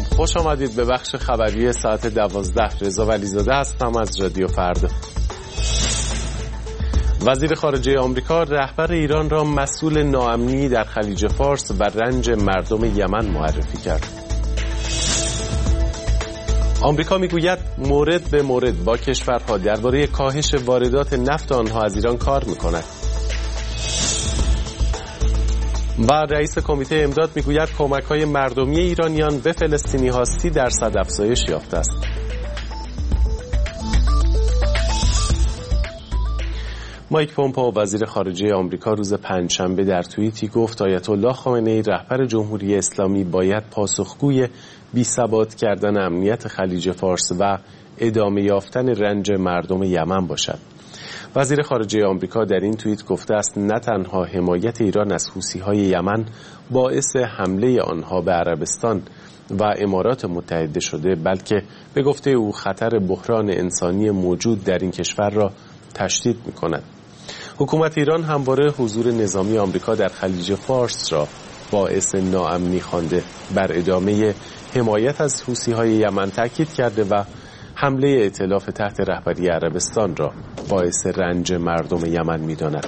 خوش آمدید به بخش خبری ساعت 12. رضا ولیزاده هستم از رادیو فردا. وزیر خارجه آمریکا رهبر ایران را مسئول ناامنی در خلیج فارس و رنج مردم یمن معرفی کرد. آمریکا میگوید مورد به مورد با کشورها درباره کاهش واردات نفت آنها از ایران کار میکند. و رئیس کمیته امداد میگوید کمک‌های مردمی ایرانیان به فلسطینی‌ها 30% افزایش یافته است. مایک پومپئو وزیر خارجه آمریکا روز پنجشنبه در توییتی گفت آیت الله خامنه‌ای رهبر جمهوری اسلامی باید پاسخگوی بی‌ثبات کردن امنیت خلیج فارس و ادامه یافتن رنج مردم یمن باشد. وزیر خارجه آمریکا در این توییت گفته است نه تنها حمایت ایران از حوثی‌های یمن باعث حمله آنها به عربستان و امارات متحده شده، بلکه به گفته او خطر بحران انسانی موجود در این کشور را تشدید می‌کند. حکومت ایران همواره حضور نظامی آمریکا در خلیج فارس را باعث ناامنی خوانده، بر ادامه حمایت از حوثی‌های یمن تاکید کرده و حمله ائتلاف تحت رهبری عربستان را باعث رنج مردم یمن می‌داند.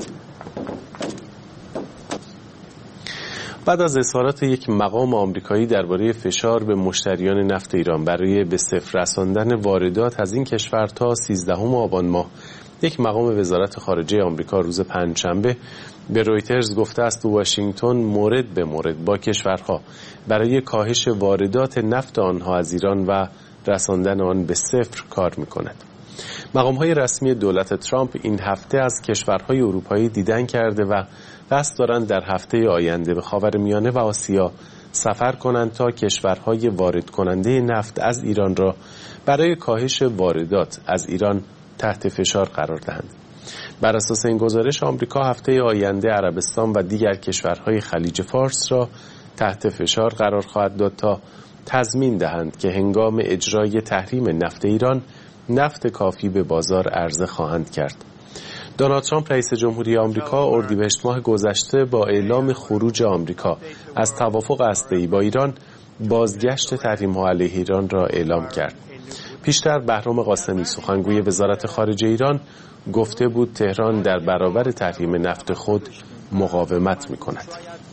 بعد از اظهارات یک مقام آمریکایی درباره فشار به مشتریان نفت ایران برای به صفر رساندن واردات از این کشور تا 13 آبان ماه، یک مقام وزارت خارجه آمریکا روز پنجشنبه به رویترز گفته است واشنگتن مورد به مورد با کشورها برای کاهش واردات نفت آنها از ایران و رساندن آن به صفر کار می‌کند. مقام‌های رسمی دولت ترامپ این هفته از کشورهای اروپایی دیدن کرده و قصد دارند در هفته آینده به خاورمیانه و آسیا سفر کنند تا کشورهای وارد کننده نفت از ایران را برای کاهش واردات از ایران تحت فشار قرار دهند. بر اساس این گزارش آمریکا هفته آینده عربستان و دیگر کشورهای خلیج فارس را تحت فشار قرار خواهد داد تا تضمین دهند که هنگام اجرای تحریم نفت ایران نفت کافی به بازار عرضه خواهند کرد. دونالد ترامپ رئیس جمهوری آمریکا اردیبهشت ماه گذشته با اعلام خروج آمریکا از توافق هسته‌ای با ایران بازگشت تحریم‌ها علیه ایران را اعلام کرد. پیشتر بهرام قاسمی سخنگوی وزارت خارجه ایران گفته بود تهران در برابر تحریم نفت خود مقاومت می‌کند.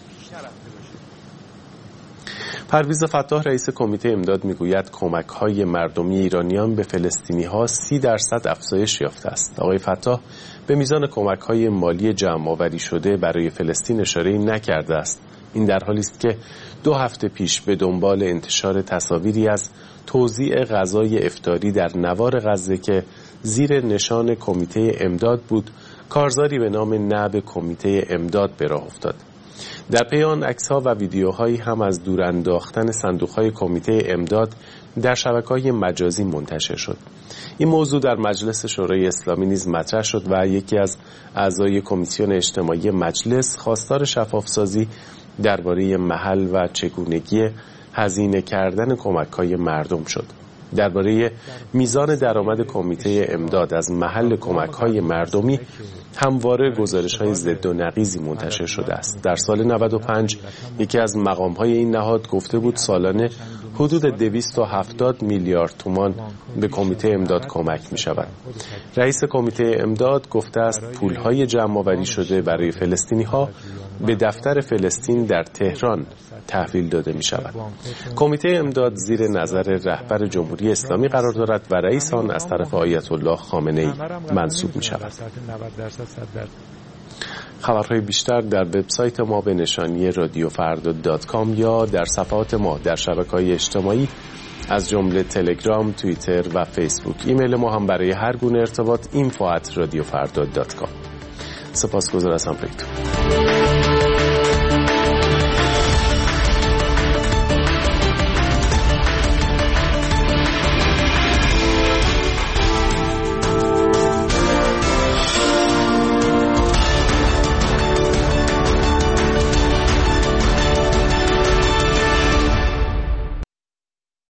پرویز فتاح رئیس کمیته امداد میگوید کمک‌های مردمی ایرانیان به فلسطینی‌ها 30% افزایش یافته است. آقای فتاح به میزان کمک‌های مالی جمع‌آوری شده برای فلسطین اشاره‌ای نکرده است. این در حالی است که 2 هفته پیش به دنبال انتشار تصاویری از توزیع غذای افطاری در نوار غزه که زیر نشان کمیته امداد بود، کارزاری به نام نعب کمیته امداد به راه افتاد. در پی آن عکس‌ها و ویدیوهایی هم از دور انداختن صندوق‌های کمیته امداد در شبکه‌های مجازی منتشر شد. این موضوع در مجلس شورای اسلامی نیز مطرح شد و یکی از اعضای کمیسیون اجتماعی مجلس خواستار شفافسازی درباره محل و چگونگی هزینه کردن کمک‌های مردم شد. درباره میزان درآمد کمیته امداد از محل کمک‌های مردمی همواره گزارش‌های ضد و نقیضی منتشر شده است. در سال 95 یکی از مقام‌های این نهاد گفته بود سالانه حدود 270 میلیارد تومان به کمیته امداد کمک می‌شود. رئیس کمیته امداد گفته است پول‌های جمع‌آوری شده برای فلسطینی‌ها به دفتر فلسطین در تهران تحویل داده می‌شود. کمیته امداد زیر نظر رهبر جمهوری اسلامی قرار دارد و رئیس آن از طرف آیت الله خامنه‌ای منصوب می‌شود. خبرهای بیشتر در وبسایت ما به نشانی radiofardod.com یا در صفحات ما در شبکه‌های اجتماعی از جمله تلگرام، توییتر و فیسبوک. ایمیل ما هم برای هر گونه ارتباط info@radiofardod.com. سپاسگزار از همراهیتون.